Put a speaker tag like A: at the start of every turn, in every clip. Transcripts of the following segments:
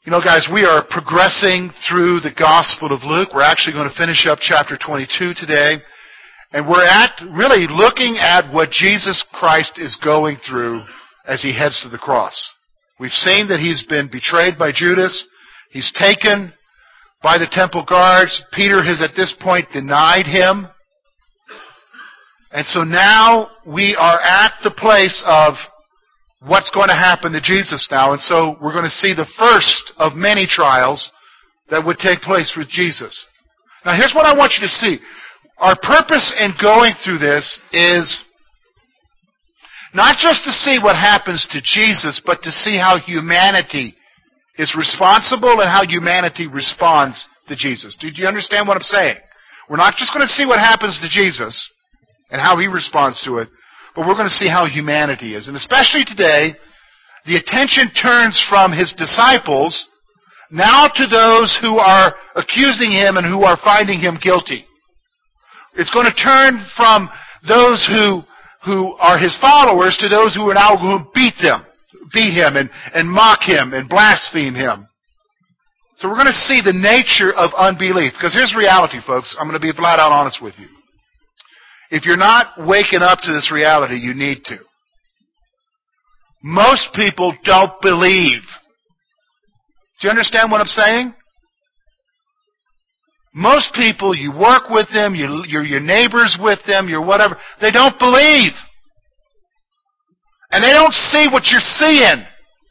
A: You know, guys, we are progressing through the Gospel of Luke. We're actually going to finish up chapter 22 today. And we're really looking at what Jesus Christ is going through as he heads to the cross. We've seen that he's been betrayed by Judas. He's taken by the temple guards. Peter has at this point denied him. And so now we are at the place of what's going to happen to Jesus now. And so we're going to see the first of many trials that would take place with Jesus. Now here's what I want you to see. Our purpose in going through this is not just to see what happens to Jesus, but to see how humanity is responsible and how humanity responds to Jesus. Do you understand what I'm saying? We're not just going to see what happens to Jesus and how he responds to it, but we're going to see how humanity is. And especially today, the attention turns from his disciples now to those who are accusing him and who are finding him guilty. It's going to turn from those who are his followers to those who are now going to beat him and mock him and blaspheme him. So we're going to see the nature of unbelief. Because here's reality, folks. I'm going to be flat out honest with you. If you're not waking up to this reality, you need to. Most people don't believe. Do you understand what I'm saying? Most people, you work with them, you're your neighbors with them, you're whatever, they don't believe. And they don't see what you're seeing.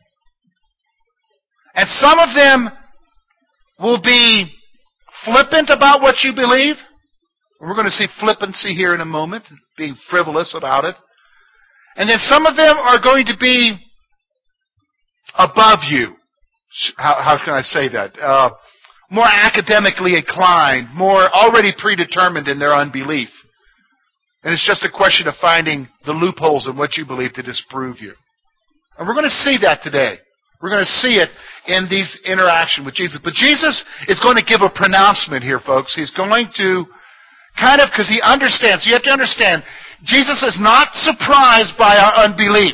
A: And some of them will be flippant about what you believe. We're going to see flippancy here in a moment, being frivolous about it. And then some of them are going to be above you. How can I say that? More academically inclined, more already predetermined in their unbelief. And it's just a question of finding the loopholes in what you believe to disprove you. And we're going to see that today. We're going to see it in these interaction with Jesus. But Jesus is going to give a pronouncement here, folks. He's going to because he understands. You have to understand, Jesus is not surprised by our unbelief.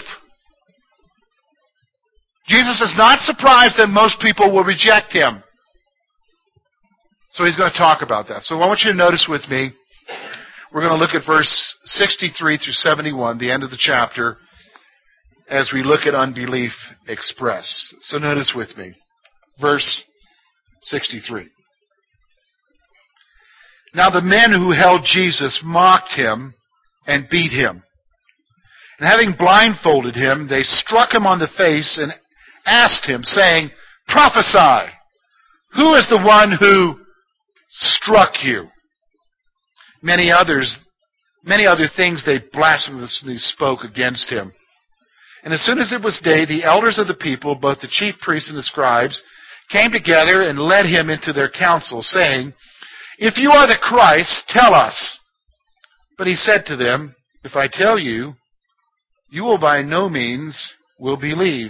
A: Jesus is not surprised that most people will reject him. So he's going to talk about that. So I want you to notice with me, we're going to look at verse 63 through 71, the end of the chapter, as we look at unbelief expressed. So notice with me, verse 63. Now the men who held Jesus mocked him and beat him. And having blindfolded him, they struck him on the face and asked him, saying, "Prophesy, who is the one who struck you?" Many other things they blasphemously spoke against him. And as soon as it was day, the elders of the people, both the chief priests and the scribes, came together and led him into their council, saying, "If you are the Christ, tell us." But he said to them, "If I tell you, you will by no means will believe.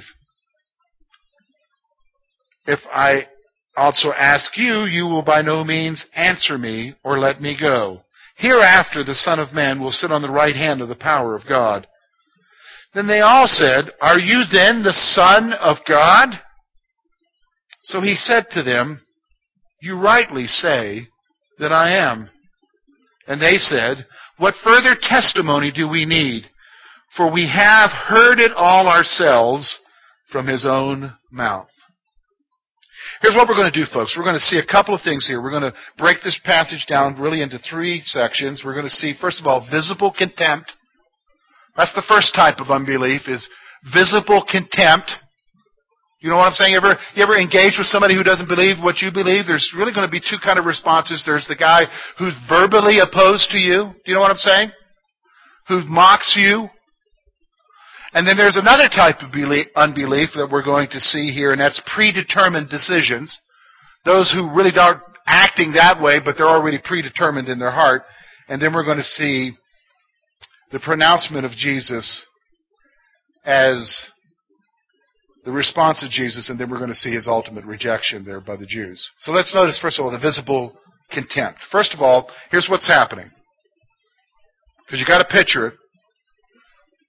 A: If I also ask you, you will by no means answer me or let me go. Hereafter the Son of Man will sit on the right hand of the power of God." Then they all said, "Are you then the Son of God?" So he said to them, "You rightly say that I am." And they said, "What further testimony do we need? For we have heard it all ourselves from his own mouth." Here's what we're going to do, folks. We're going to see a couple of things here. We're going to break this passage down really into three sections. We're going to see, first of all, visible contempt. That's the first type of unbelief, is visible contempt. You know what I'm saying? You ever engage with somebody who doesn't believe what you believe? There's really going to be two kind of responses. There's the guy who's verbally opposed to you. Do you know what I'm saying? Who mocks you. And then there's another type of unbelief that we're going to see here, and that's predetermined decisions. Those who really aren't acting that way, but they're already predetermined in their heart. And then we're going to see the pronouncement of Jesus as the response of Jesus, and then we're going to see his ultimate rejection there by the Jews. So let's notice, first of all, the visible contempt. First of all, here's what's happening. Because you've got to picture it.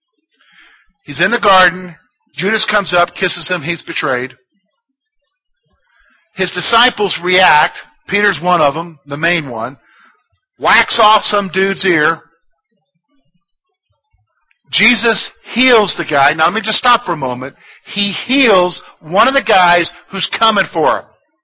A: He's in the garden. Judas comes up, kisses him. He's betrayed. His disciples react. Peter's one of them, the main one. Whacks off some dude's ear. Jesus heals the guy. Now let me just stop for a moment. He heals one of the guys who's coming for him.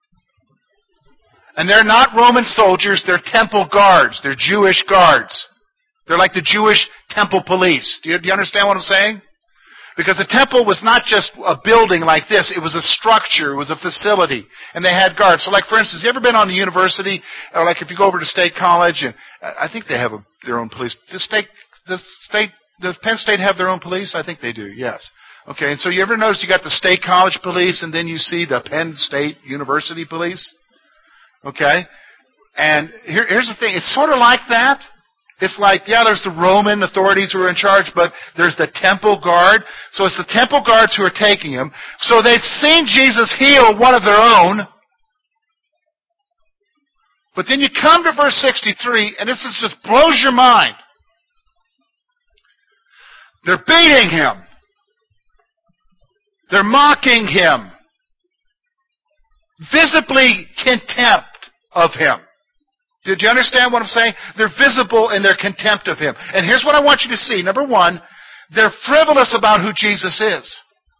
A: And they're not Roman soldiers, they're temple guards. They're Jewish guards. They're like the Jewish temple police. Do you understand what I'm saying? Because the temple was not just a building like this, it was a structure, it was a facility, and they had guards. So like for instance, you ever been on the university, or like if you go over to State College, and I think they have their own police. Does Penn State have their own police? I think they do, yes. Okay, and so you ever notice you got the State College police, and then you see the Penn State University police? Okay? And here's the thing, it's sort of like that. It's like, yeah, there's the Roman authorities who are in charge, but there's the temple guard. So it's the temple guards who are taking him. So they've seen Jesus heal one of their own. But then you come to verse 63, and this just blows your mind. They're beating him. They're mocking him. Visibly contempt of him. Did you understand what I'm saying? They're visible in their contempt of him. And here's what I want you to see. Number one, they're frivolous about who Jesus is.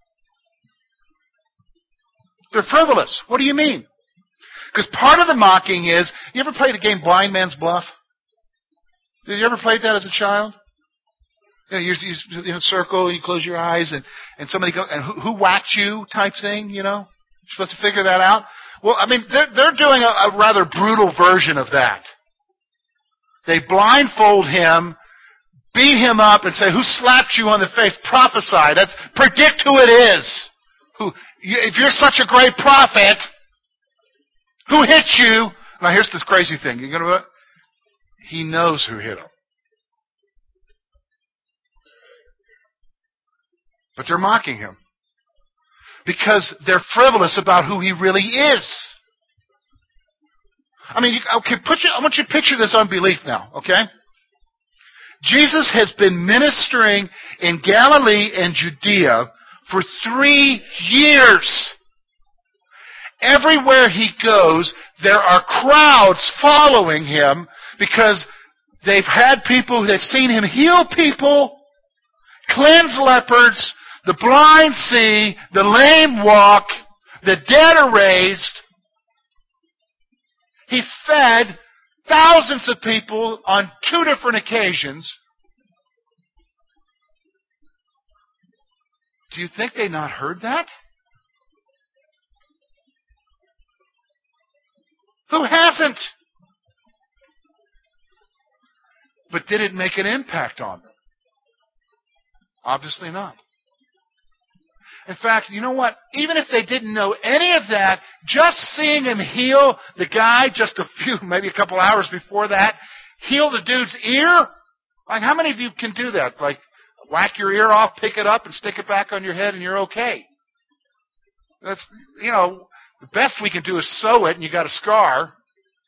A: They're frivolous. What do you mean? Because part of the mocking is, you ever played the game Blind Man's Bluff? Did you ever play that as a child? You know, you're in a circle, you close your eyes, and somebody goes, and who whacked you type thing, you know? You're supposed to figure that out. Well, I mean, they're doing a rather brutal version of that. They blindfold him, beat him up, and say, who slapped you on the face? Prophesy. Predict who it is. If you're such a great prophet, who hit you? Now here's this crazy thing. You're gonna what? He knows who hit him. But they're mocking him. Because they're frivolous about who he really is. I mean, I want you to picture this unbelief now, okay? Jesus has been ministering in Galilee and Judea for 3 years. Everywhere he goes, there are crowds following him because they've had people, they've seen him heal people, cleanse lepers, the blind see, the lame walk, the dead are raised. He's fed thousands of people on 2 different occasions. Do you think they not heard that? Who hasn't? But did it make an impact on them? Obviously not. In fact, you know what? Even if they didn't know any of that, just seeing him heal the guy just maybe a couple hours before that, heal the dude's ear? Like, how many of you can do that? Like, whack your ear off, pick it up, and stick it back on your head, and you're okay. That's, the best we can do is sew it, and you got a scar.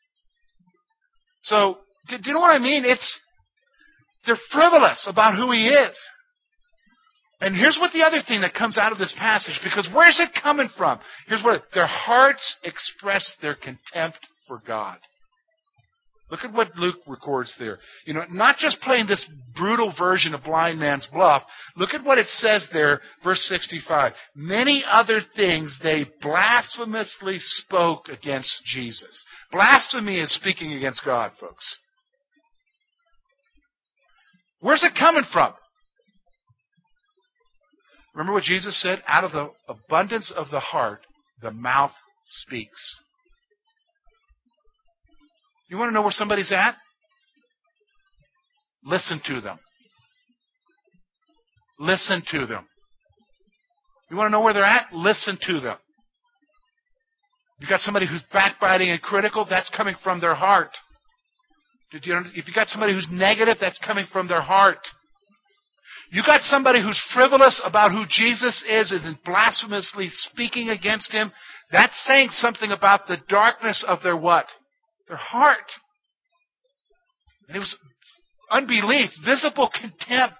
A: So, do you know what I mean? They're frivolous about who he is. And here's what the other thing that comes out of this passage, because where's it coming from? Here's what their hearts express their contempt for God. Look at what Luke records there. Not just playing this brutal version of Blind Man's Bluff. Look at what it says there, verse 65. Many other things they blasphemously spoke against Jesus. Blasphemy is speaking against God, folks. Where's it coming from? Remember what Jesus said? Out of the abundance of the heart, the mouth speaks. You want to know where somebody's at? Listen to them. Listen to them. You want to know where they're at? Listen to them. You got somebody who's backbiting and critical, that's coming from their heart. If you got somebody who's negative, that's coming from their heart. You got somebody who's frivolous about who Jesus is blasphemously speaking against him, that's saying something about the darkness of their what? Their heart. And it was unbelief, visible contempt.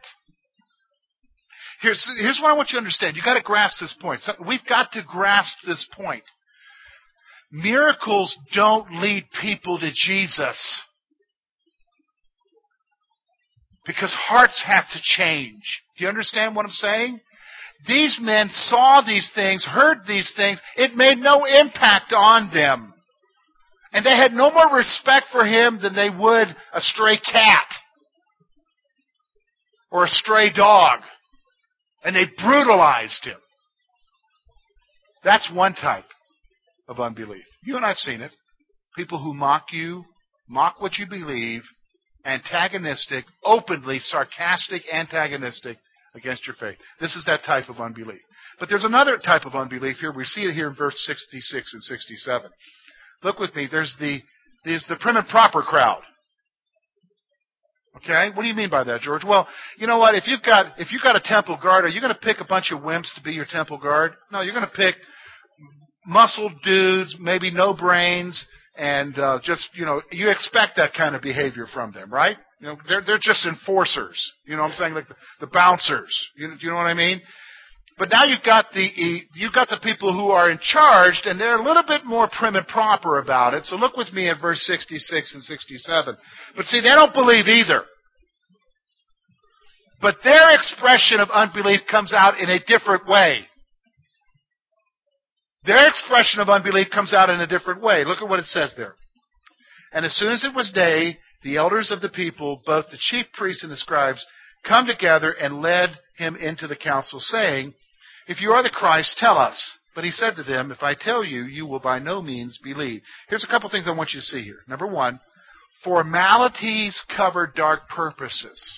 A: Here's what I want you to understand. You've got to grasp this point. We've got to grasp this point. Miracles don't lead people to Jesus. Because hearts have to change. Do you understand what I'm saying? These men saw these things, heard these things. It made no impact on them. And they had no more respect for him than they would a stray cat or a stray dog. And they brutalized him. That's one type of unbelief. You and I have seen it. People who mock you, mock what you believe, antagonistic, openly sarcastic, antagonistic against your faith. This is that type of unbelief. But there's another type of unbelief here. We see it here in verse 66 and 67. Look with me. There's the prim and proper crowd. Okay? What do you mean by that, George? Well, you know what? If you've got a temple guard, are you going to pick a bunch of wimps to be your temple guard? No, you're going to pick muscled dudes, maybe no brains, and you expect that kind of behavior from them, right? You know, they're just enforcers. You know what I'm saying? Like the bouncers. Do you know what I mean? But now you've got the people who are in charge, and they're a little bit more prim and proper about it. So look with me at verse 66 and 67. But see, they don't believe either. But their expression of unbelief comes out in a different way. Their expression of unbelief comes out in a different way. Look at what it says there. And as soon as it was day, the elders of the people, both the chief priests and the scribes, come together and led him into the council, saying, "If you are the Christ, tell us." But he said to them, "If I tell you, you will by no means believe." Here's a couple things I want you to see here. Number one, formalities cover dark purposes.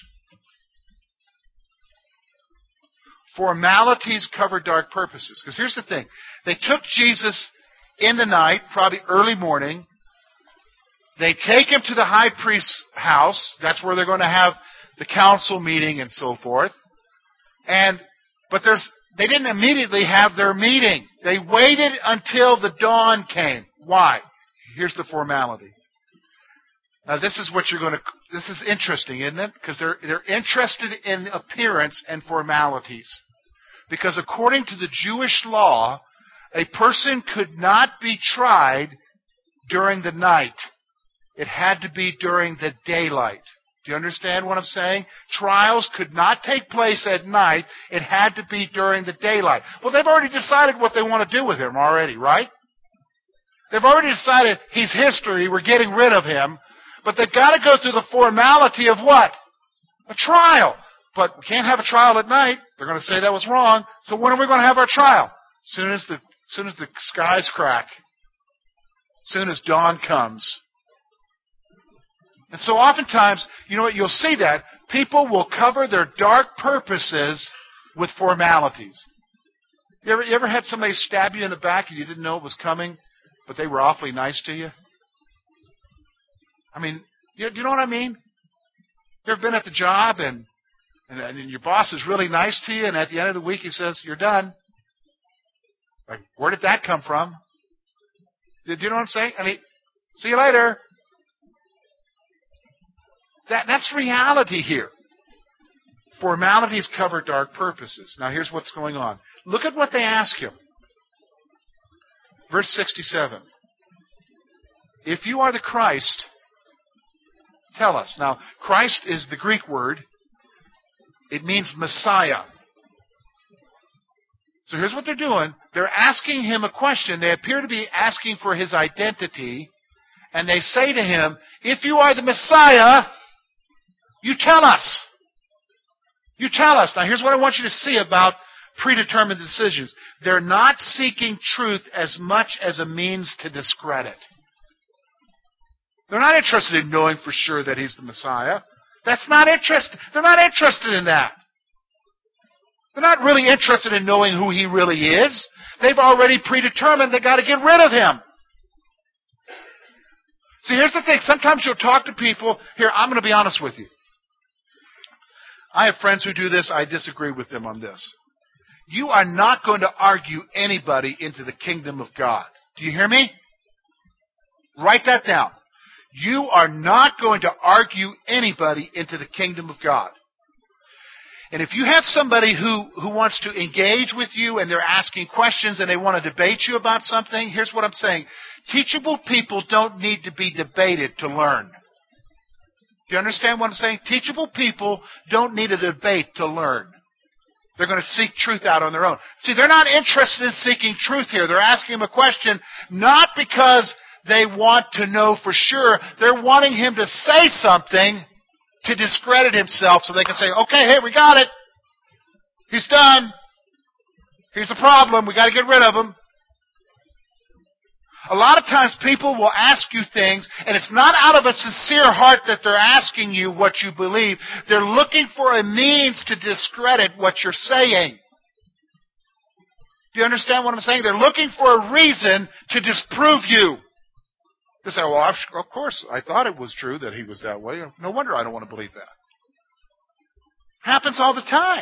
A: Formalities cover dark purposes. Because here's the thing. They took Jesus in the night, probably early morning. They take him to the high priest's house. That's where they're going to have the council meeting and so forth. But they didn't immediately have their meeting. They waited until the dawn came. Why? Here's the formality. Now this is interesting, isn't it? Because they're interested in appearance and formalities. Because according to the Jewish law, a person could not be tried during the night. It had to be during the daylight. Do you understand what I'm saying? Trials could not take place at night. It had to be during the daylight. Well, they've already decided what they want to do with him already, right? They've already decided he's history, we're getting rid of him. But they've got to go through the formality of what? A trial. But we can't have a trial at night. They're going to say that was wrong. So when are we going to have our trial? As soon as the skies crack. As soon as dawn comes. And so oftentimes, you know what, you'll see that. People will cover their dark purposes with formalities. You ever had somebody stab you in the back and you didn't know it was coming, but they were awfully nice to you? I mean, do you know what I mean? You ever been at the job and your boss is really nice to you, and at the end of the week he says, "You're done." Like, where did that come from? Do you know what I'm saying? I mean, see you later. That's reality here. Formalities cover dark purposes. Now here's what's going on. Look at what they ask him. Verse 67. "If you are the Christ, tell us." Now, Christ is the Greek word. It means Messiah. So here's what they're doing. They're asking him a question. They appear to be asking for his identity. And they say to him, "If you are the Messiah, you tell us." You tell us. Now here's what I want you to see about predetermined decisions. They're not seeking truth as much as a means to discredit. They're not interested in knowing for sure that he's the Messiah. They're not interested in that. They're not really interested in knowing who he really is. They've already predetermined they got to get rid of him. See, here's the thing. Sometimes you'll talk to people. Here, I'm going to be honest with you. I have friends who do this. I disagree with them on this. You are not going to argue anybody into the kingdom of God. Do you hear me? Write that down. You are not going to argue anybody into the kingdom of God. And if you have somebody who wants to engage with you and they're asking questions and they want to debate you about something, here's what I'm saying. Teachable people don't need to be debated to learn. Do you understand what I'm saying? Teachable people don't need a debate to learn. They're going to seek truth out on their own. See, they're not interested in seeking truth here. They're asking him a question not because they want to know for sure. They're wanting him to say something to discredit himself so they can say, okay, hey, we got it. He's done. Here's the problem. We got to get rid of him. A lot of times people will ask you things, and it's not out of a sincere heart that they're asking you what you believe. They're looking for a means to discredit what you're saying. Do you understand what I'm saying? They're looking for a reason to disprove you. They say, well, of course, I thought it was true that he was that way. No wonder I don't want to believe that. Happens all the time.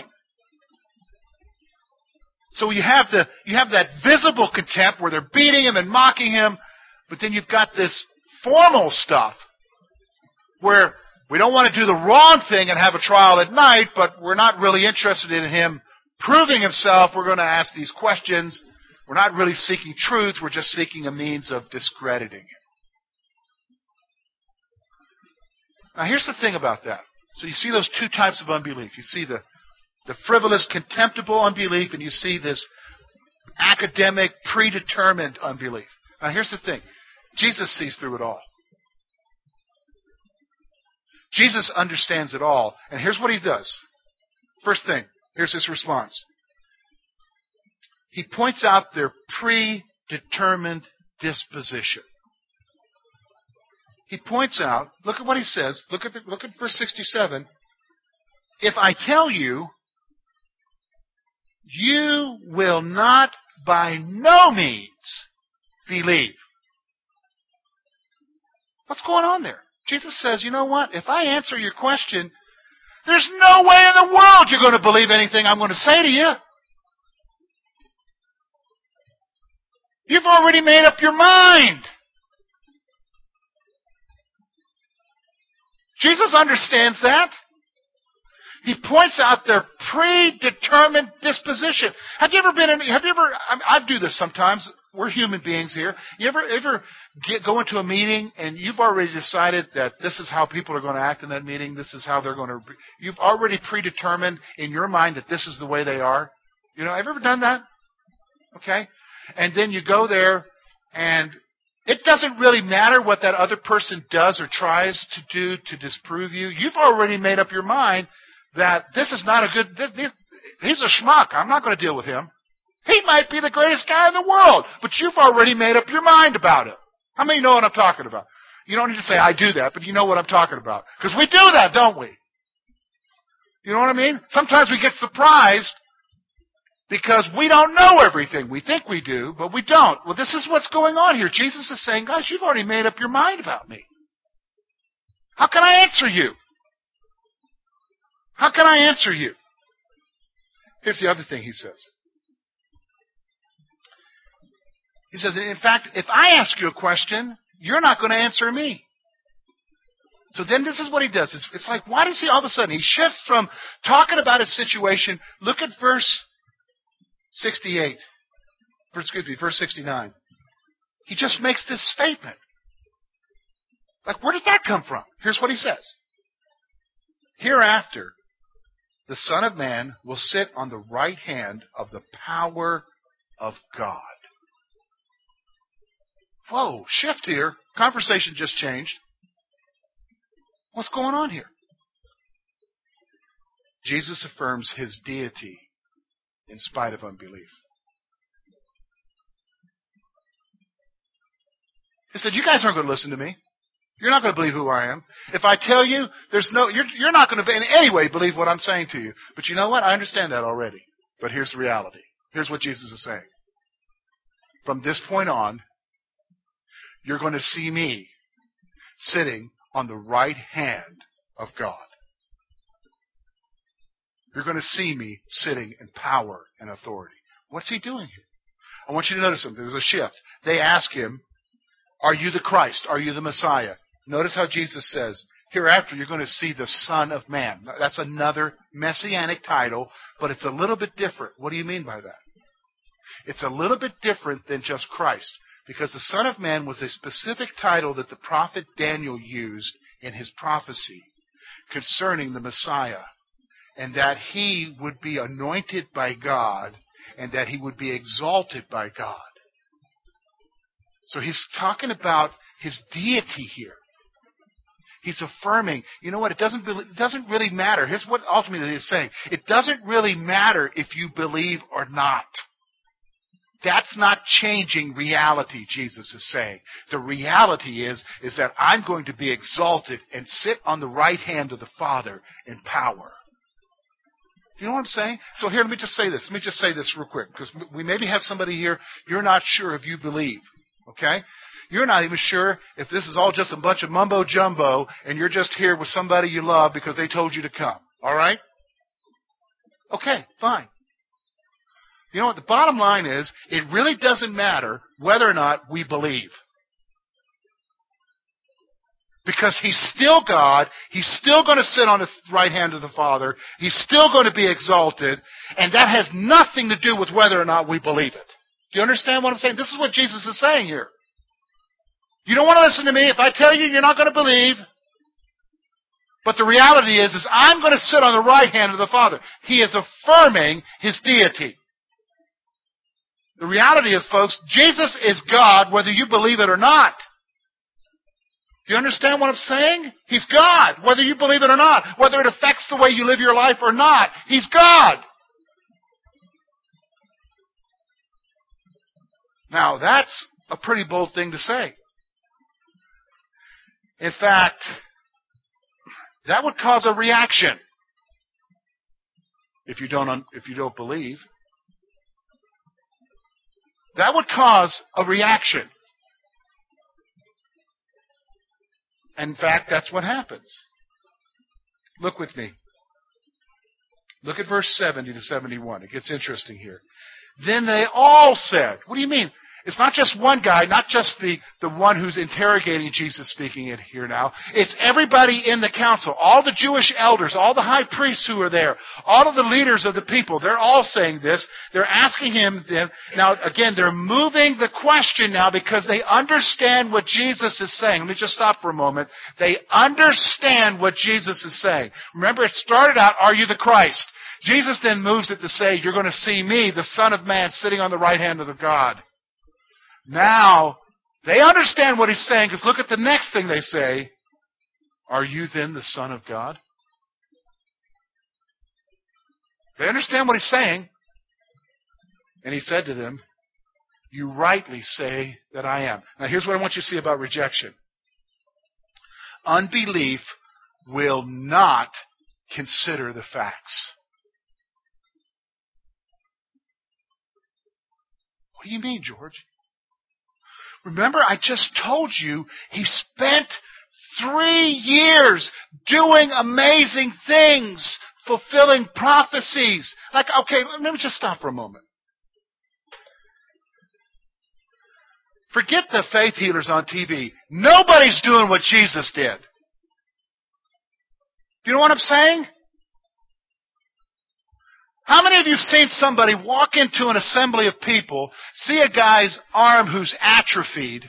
A: So you have that visible contempt where they're beating him and mocking him, but then you've got this formal stuff where we don't want to do the wrong thing and have a trial at night, but we're not really interested in him proving himself. We're going to ask these questions. We're not really seeking truth. We're just seeking a means of discrediting him. Now, here's the thing about that. So you see those two types of unbelief. You see the frivolous, contemptible unbelief, and you see this academic, predetermined unbelief. Now, here's the thing. Jesus sees through it all. Jesus understands it all. And here's what he does. First thing, here's his response. He points out their predetermined disposition. He points out, look at what he says. Look at verse 67. If I tell you, you will not by no means believe. What's going on there? Jesus says, you know what? If I answer your question, there's no way in the world you're going to believe anything I'm going to say to you. You've already made up your mind. Jesus understands that. He points out their predetermined disposition. I do this sometimes. We're human beings here. You ever go into a meeting and you've already decided that this is how people are going to act in that meeting. This is how they're going to. You've already predetermined in your mind that this is the way they are. You know, have you ever done that? Okay, and then you go there, and it doesn't really matter what that other person does or tries to do to disprove you. You've already made up your mind that this is not a good. He's a schmuck. I'm not going to deal with him. He might be the greatest guy in the world, but you've already made up your mind about it. How many know what I'm talking about? You don't need to say, I do that, but you know what I'm talking about. Because we do that, don't we? You know what I mean? Sometimes we get surprised because we don't know everything. We think we do, but we don't. Well, this is what's going on here. Jesus is saying, guys, you've already made up your mind about me. How can I answer you? How can I answer you? Here's the other thing he says. He says, in fact, if I ask you a question, you're not going to answer me. So then this is what he does. It's like, why does he all of a sudden, he shifts from talking about his situation. Look at verse 68. Verse 69. He just makes this statement. Like, where did that come from? Here's what he says. Hereafter, the Son of Man will sit on the right hand of the power of God. Whoa, shift here. Conversation just changed. What's going on here? Jesus affirms his deity in spite of unbelief. He said, you guys aren't going to listen to me. You're not going to believe who I am. If I tell you, you're not going to in any way believe what I'm saying to you. But you know what? I understand that already. But here's the reality. Here's what Jesus is saying. From this point on, you're going to see me sitting on the right hand of God. You're going to see me sitting in power and authority. What's he doing here? I want you to notice something. There's a shift. They ask him, are you the Christ? Are you the Messiah? Notice how Jesus says, Hereafter, you're going to see the Son of Man. That's another messianic title, but it's a little bit different. What do you mean by that? It's a little bit different than just Christ, because the Son of Man was a specific title that the prophet Daniel used in his prophecy concerning the Messiah, and that he would be anointed by God, and that he would be exalted by God. So he's talking about his deity here. He's affirming, you know what, it doesn't really matter. Here's what ultimately he's saying. It doesn't really matter if you believe or not. That's not changing reality, Jesus is saying. The reality is that I'm going to be exalted and sit on the right hand of the Father in power. You know what I'm saying? So here, let me just say this. Let me just say this real quick, because we maybe have somebody here, you're not sure if you believe. Okay? You're not even sure if this is all just a bunch of mumbo-jumbo and you're just here with somebody you love because they told you to come. All right? Okay, fine. You know what? The bottom line is, it really doesn't matter whether or not we believe. Because He's still God. He's still going to sit on the right hand of the Father. He's still going to be exalted. And that has nothing to do with whether or not we believe it. Do you understand what I'm saying? This is what Jesus is saying here. You don't want to listen to me if I tell you you're not going to believe. But the reality is I'm going to sit on the right hand of the Father. He is affirming His deity. The reality is, folks, Jesus is God whether you believe it or not. Do you understand what I'm saying? He's God, whether you believe it or not. Whether it affects the way you live your life or not. He's God. Now, that's a pretty bold thing to say. In fact, that would cause a reaction if you don't believe. That would cause a reaction. In fact, that's what happens. Look with me. Look at verse 70 to 71. It gets interesting here. Then they all said, what do you mean? It's not just one guy, not just the one who's interrogating Jesus speaking it here now. It's everybody in the council, all the Jewish elders, all the high priests who are there, all of the leaders of the people. They're all saying this. They're asking him. Now, again, they're moving the question now because they understand what Jesus is saying. Let me just stop for a moment. They understand what Jesus is saying. Remember, it started out, are you the Christ? Jesus then moves it to say, you're going to see me, the Son of Man, sitting on the right hand of the God. Now, they understand what he's saying, because look at the next thing they say. Are you then the Son of God? They understand what he's saying. And he said to them, you rightly say that I am. Now here's what I want you to see about rejection. Unbelief will not consider the facts. What do you mean, George? Remember, I just told you he spent 3 years doing amazing things, fulfilling prophecies. Like, okay, let me just stop for a moment. Forget the faith healers on TV. Nobody's doing what Jesus did. Do you know what I'm saying? How many of you have seen somebody walk into an assembly of people, see a guy's arm who's atrophied?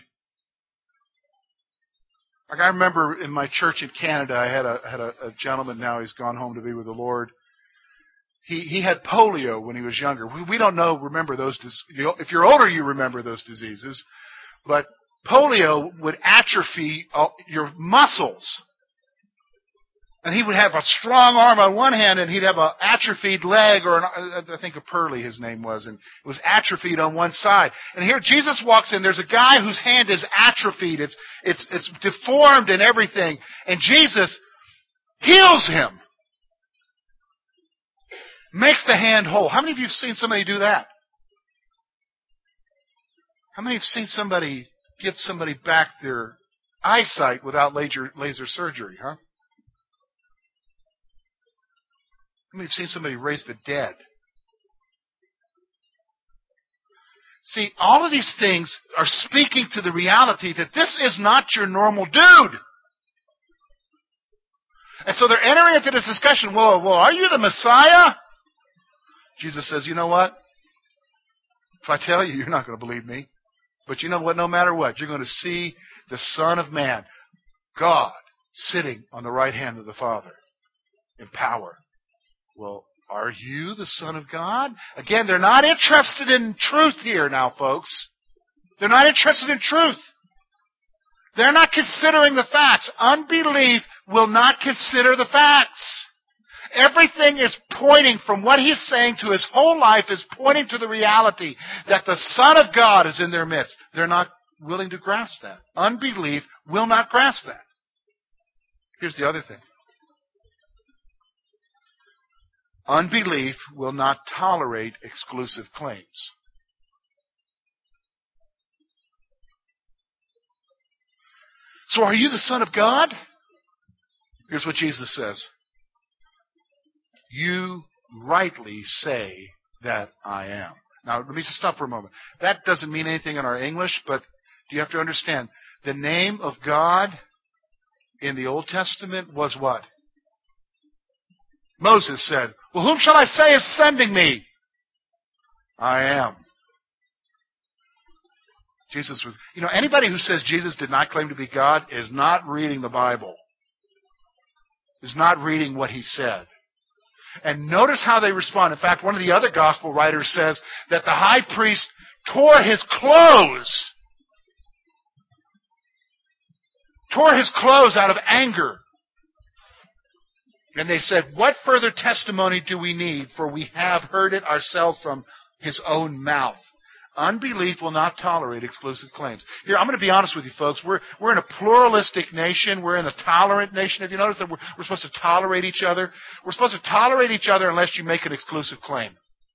A: Like I remember in my church in Canada, I had a gentleman, now he's gone home to be with the Lord. He had polio when he was younger. We don't remember those. If you're older, you remember those diseases. But polio would atrophy your muscles. And he would have a strong arm on one hand, and he'd have an atrophied leg, or I think a Pearly his name was, and it was atrophied on one side. And here Jesus walks in. There's a guy whose hand is atrophied. It's deformed and everything. And Jesus heals him. Makes the hand whole. How many of you have seen somebody do that? How many have seen somebody give somebody back their eyesight without laser surgery, huh? How many have seen somebody raise the dead? See, all of these things are speaking to the reality that this is not your normal dude. And so they're entering into this discussion. Well, are you the Messiah? Jesus says, you know what? If I tell you, you're not going to believe me. But you know what? No matter what, you're going to see the Son of Man, God, sitting on the right hand of the Father in power. Well, are you the Son of God? Again, they're not interested in truth here now, folks. They're not interested in truth. They're not considering the facts. Unbelief will not consider the facts. Everything is pointing from what he's saying to his whole life is pointing to the reality that the Son of God is in their midst. They're not willing to grasp that. Unbelief will not grasp that. Here's the other thing. Unbelief will not tolerate exclusive claims. So are you the Son of God? Here's what Jesus says. You rightly say that I am. Now, let me just stop for a moment. That doesn't mean anything in our English, but you have to understand, the name of God in the Old Testament was what? Moses said, well, whom shall I say is sending me? I am. Jesus was, anybody who says Jesus did not claim to be God is not reading the Bible. Is not reading what he said. And notice how they respond. In fact, one of the other gospel writers says that the high priest tore his clothes. Tore his clothes out of anger. And they said, what further testimony do we need? For we have heard it ourselves from his own mouth. Unbelief will not tolerate exclusive claims. Here, I'm going to be honest with you, folks. We're in a pluralistic nation. We're in a tolerant nation. Have you noticed that we're supposed to tolerate each other? We're supposed to tolerate each other unless you make an exclusive claim.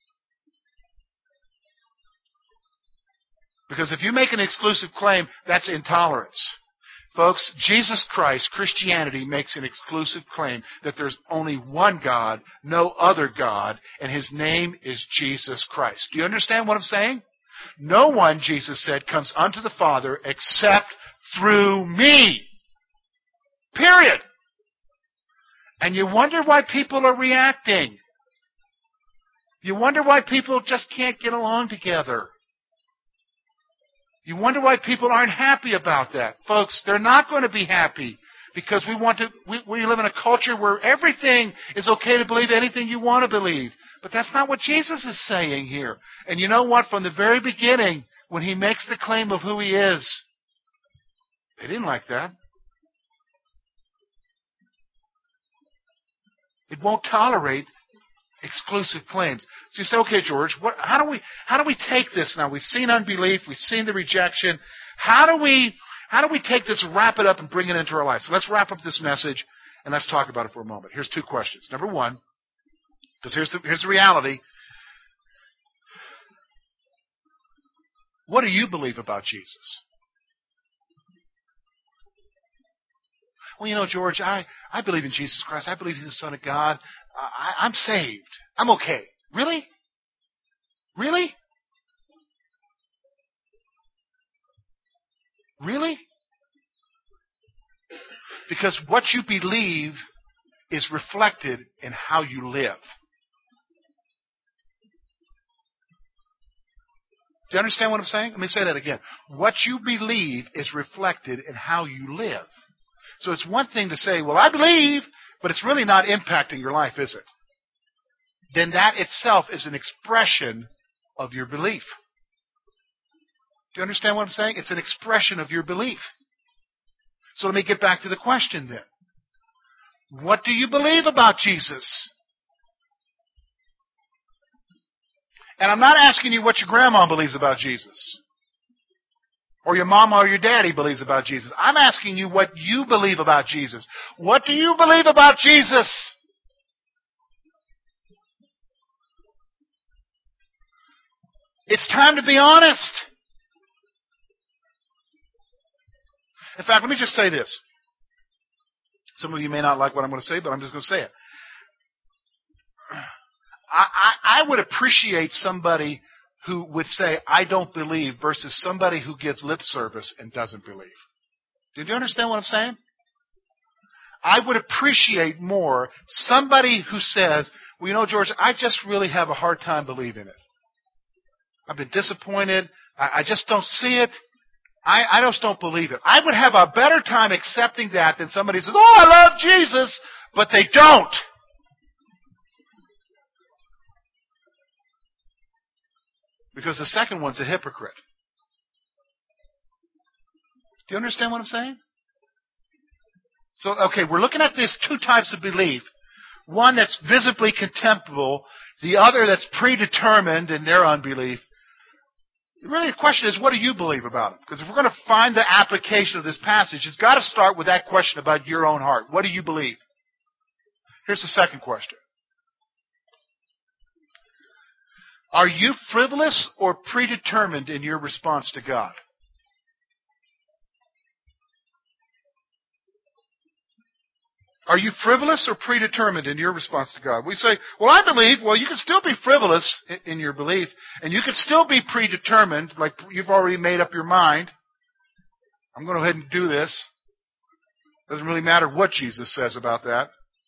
A: Because if you make an exclusive claim, that's intolerance. Folks, Jesus Christ, Christianity, makes an exclusive claim that there's only one God, no other God, and his name is Jesus Christ. Do you understand what I'm saying? No one, Jesus said, comes unto the Father except through me. Period. And you wonder why people are reacting. You wonder why people just can't get along together. You wonder why people aren't happy about that. Folks, they're not going to be happy because we live in a culture where everything is okay to believe anything you want to believe. But that's not what Jesus is saying here. And you know what? From the very beginning, when he makes the claim of who he is, they didn't like that. It won't tolerate exclusive claims. So you say, okay, George, how do we take this now? We've seen unbelief, we've seen the rejection. How do we take this, wrap it up, and bring it into our life? So let's wrap up this message and let's talk about it for a moment. Here's two questions. Number one, because here's the reality. What do you believe about Jesus? Well, George, I believe in Jesus Christ. I believe he's the Son of God. I'm saved. I'm okay. Really? Really? Really? Because what you believe is reflected in how you live. Do you understand what I'm saying? Let me say that again. What you believe is reflected in how you live. So it's one thing to say, well, I believe, but it's really not impacting your life, is it? Then that itself is an expression of your belief. Do you understand what I'm saying? It's an expression of your belief. So let me get back to the question then. What do you believe about Jesus? And I'm not asking you what your grandma believes about Jesus. Or your mama or your daddy believes about Jesus. I'm asking you what you believe about Jesus. What do you believe about Jesus? It's time to be honest. In fact, let me just say this. Some of you may not like what I'm going to say, but I'm just going to say it. I would appreciate somebody who would say, I don't believe, versus somebody who gives lip service and doesn't believe. Did you understand what I'm saying? I would appreciate more somebody who says, well, you know, George, I just really have a hard time believing it. I've been disappointed. I just don't see it. I just don't believe it. I would have a better time accepting that than somebody who says, oh, I love Jesus, but they don't. Because the second one's a hypocrite. Do you understand what I'm saying? So, okay, we're looking at these two types of belief. One that's visibly contemptible, the other that's predetermined in their unbelief. Really, the question is, what do you believe about it? Because if we're going to find the application of this passage, it's got to start with that question about your own heart. What do you believe? Here's the second question. Are you frivolous or predetermined in your response to God? Are you frivolous or predetermined in your response to God? We say, well, I believe. Well, you can still be frivolous in your belief, and you can still be predetermined, like you've already made up your mind. I'm going to go ahead and do this. Doesn't really matter what Jesus says about that.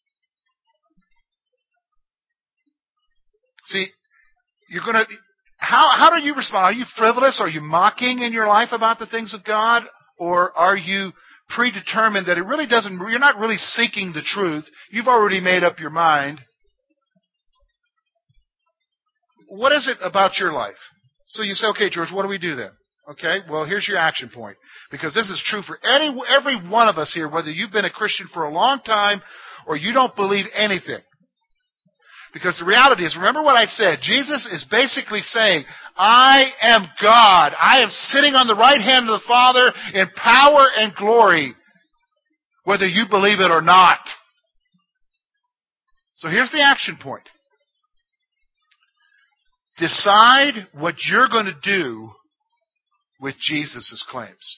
A: See, you're going to. How do you respond? Are you frivolous? Are you mocking in your life about the things of God? Or are you predetermined that it really doesn't, you're not really seeking the truth. You've already made up your mind. What is it about your life? So you say, okay, George, what do we do then? Okay, well, here's your action point. Because this is true for every one of us here, whether you've been a Christian for a long time or you don't believe anything. Because the reality is, remember what I said, Jesus is basically saying, I am God. I am sitting on the right hand of the Father in power and glory, whether you believe it or not. So here's the action point. Decide what you're going to do with Jesus' claims.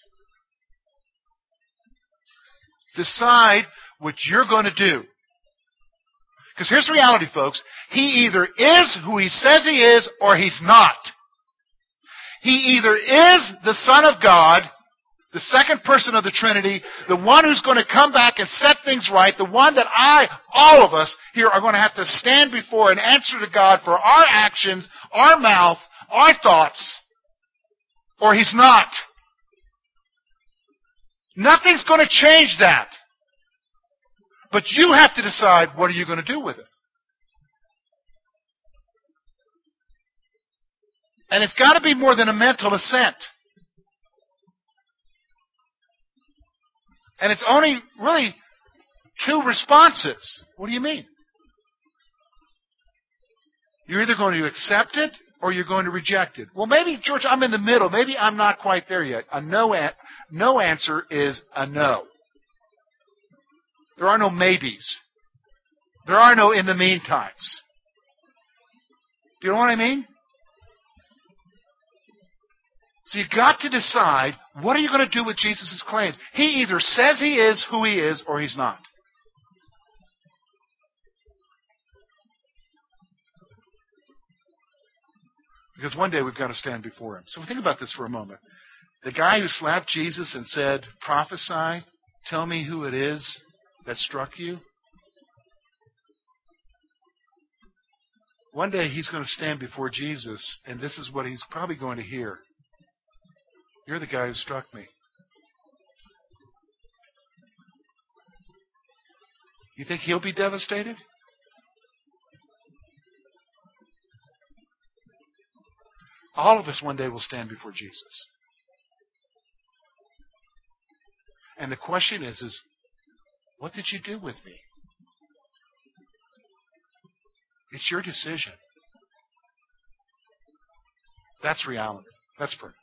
A: Decide what you're going to do. Because here's the reality, folks. He either is who he says he is or he's not. He either is the Son of God, the second person of the Trinity, the one who's going to come back and set things right, the one that all of us here are going to have to stand before and answer to God for our actions, our mouth, our thoughts, or he's not. Nothing's going to change that. But you have to decide, what are you going to do with it? And it's got to be more than a mental assent. And it's only really two responses. What do you mean? You're either going to accept it or you're going to reject it. Well, maybe, George, I'm in the middle. Maybe I'm not quite there yet. A no answer is a no. There are no maybes. There are no in the meantimes. Do you know what I mean? So you've got to decide, what are you going to do with Jesus' claims? He either says he is who he is or he's not. Because one day we've got to stand before him. So think about this for a moment. The guy who slapped Jesus and said, prophesy, tell me who it is that struck you. One day he's going to stand before Jesus, and this is what he's probably going to hear. You're the guy who struck me. You think he'll be devastated? All of us one day will stand before Jesus. And the question is what did you do with me? It's your decision. That's reality. Let's pray.